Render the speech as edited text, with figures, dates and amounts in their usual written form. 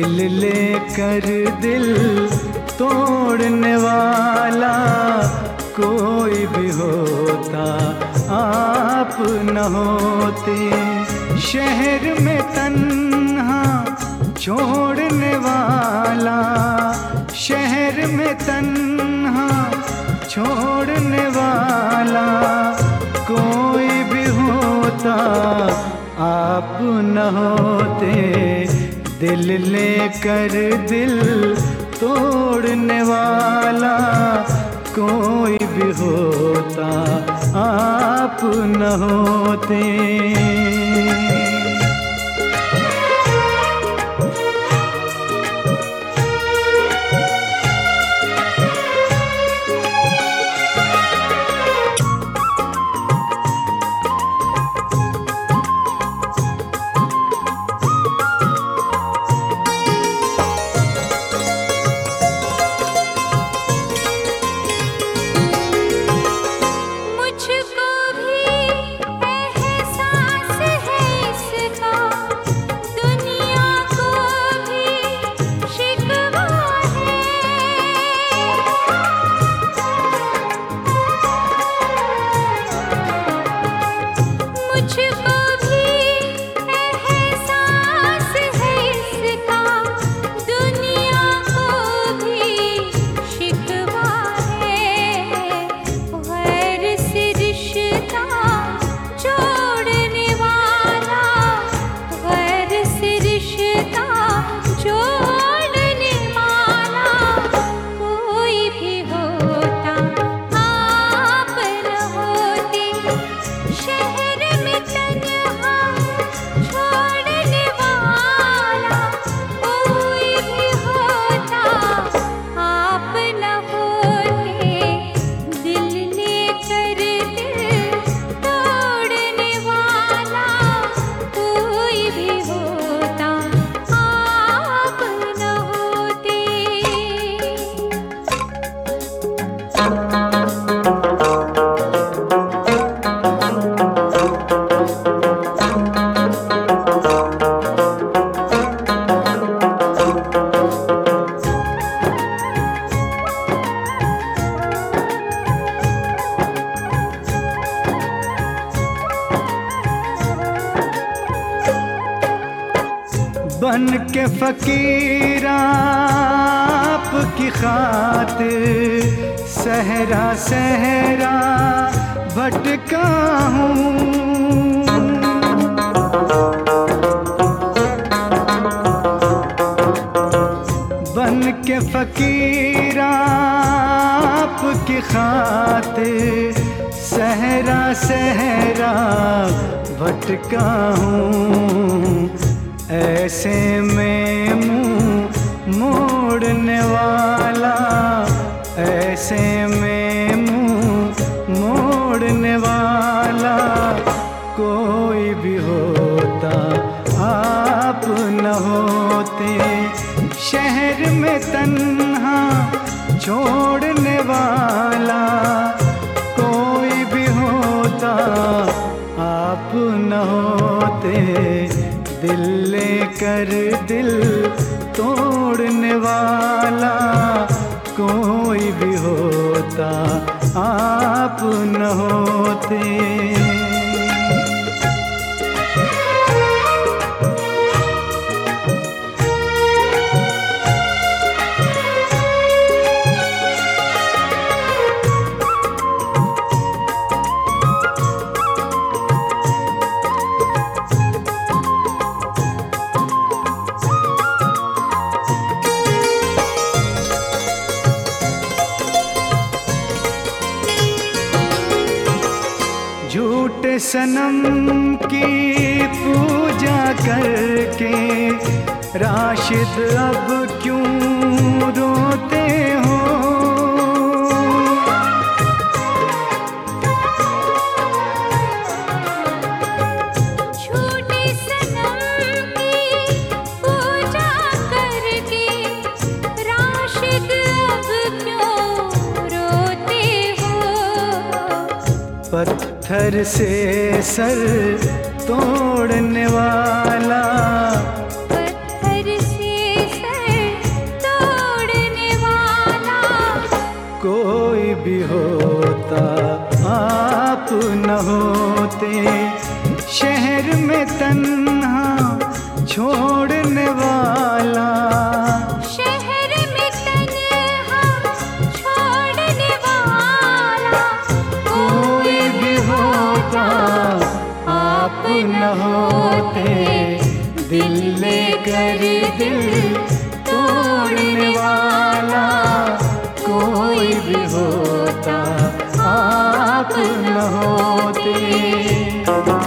दिल लेकर दिल तोड़ने वाला कोई भी होता आप न होते। शहर में तन्हा छोड़ने वाला, शहर में तन्हा छोड़ने वाला कोई भी होता आप न होते। दिल लेकर दिल तोड़ने वाला कोई भी होता आप न होते। बन के फकीर आपकी खातिर सहरा सहरा भटका हूँ। बन के फकीर आपकी खातिर सहरा सहरा भटका हूँ। ऐसे में मुँह मोड़ने वाला, ऐसे में मुँह मोड़ने वाला कोई भी होता आप न होते। शहर में तन्हा छोड़ने वाला कोई भी होता आप न होते। दिल लेकर दिल तोड़ने वाला कोई भी होता आप न होते। झूठे सनम की पूजा करके राशिद अब क्यों रोते हो। झूठे सनम की पूजा करके राशिद अब क्यों रोते हो। पत्थर से सर तोड़ने वाला, पत्थर से होते, दिल लेकर दिल तोड़ने वाला कोई भी होता, आप न होते।